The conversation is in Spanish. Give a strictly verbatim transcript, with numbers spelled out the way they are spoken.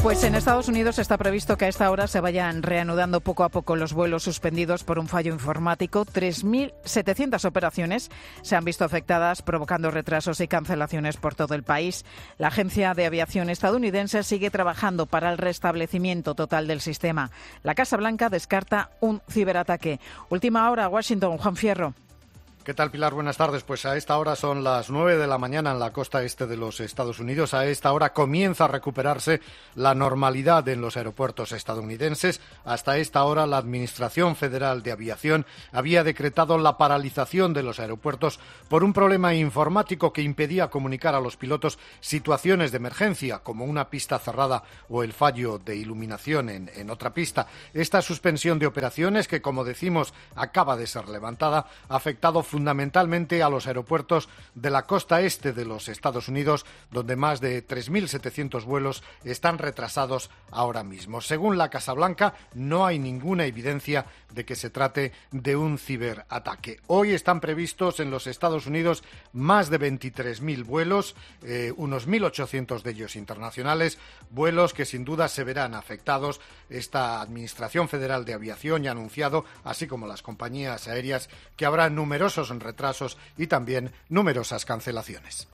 Pues en Estados Unidos está previsto que a esta hora se vayan reanudando poco a poco los vuelos suspendidos por un fallo informático. tres mil setecientas operaciones se han visto afectadas, provocando retrasos y cancelaciones por todo el país. La Agencia de Aviación estadounidense sigue trabajando para el restablecimiento total del sistema. La Casa Blanca descarta un ciberataque. Última hora, Washington, Juan Fierro. ¿Qué tal, Pilar? Buenas tardes. Pues a esta hora son las nueve de la mañana en la costa este de los Estados Unidos. A esta hora comienza a recuperarse la normalidad en los aeropuertos estadounidenses. Hasta esta hora la Administración Federal de Aviación había decretado la paralización de los aeropuertos por un problema informático que impedía comunicar a los pilotos situaciones de emergencia, como una pista cerrada o el fallo de iluminación en, en otra pista. Esta suspensión de operaciones, que como decimos acaba de ser levantada, ha afectado fundamentalmente a los aeropuertos de la costa este de los Estados Unidos, donde más de tres mil setecientos vuelos están retrasados ahora mismo. Según la Casa Blanca, no hay ninguna evidencia de que se trate de un ciberataque. Hoy están previstos en los Estados Unidos más de veintitrés mil vuelos, eh, unos mil ochocientos de ellos internacionales, vuelos que sin duda se verán afectados. Esta Administración Federal de Aviación ya ha anunciado, así como las compañías aéreas, que habrá numerosos en retrasos y también numerosas cancelaciones.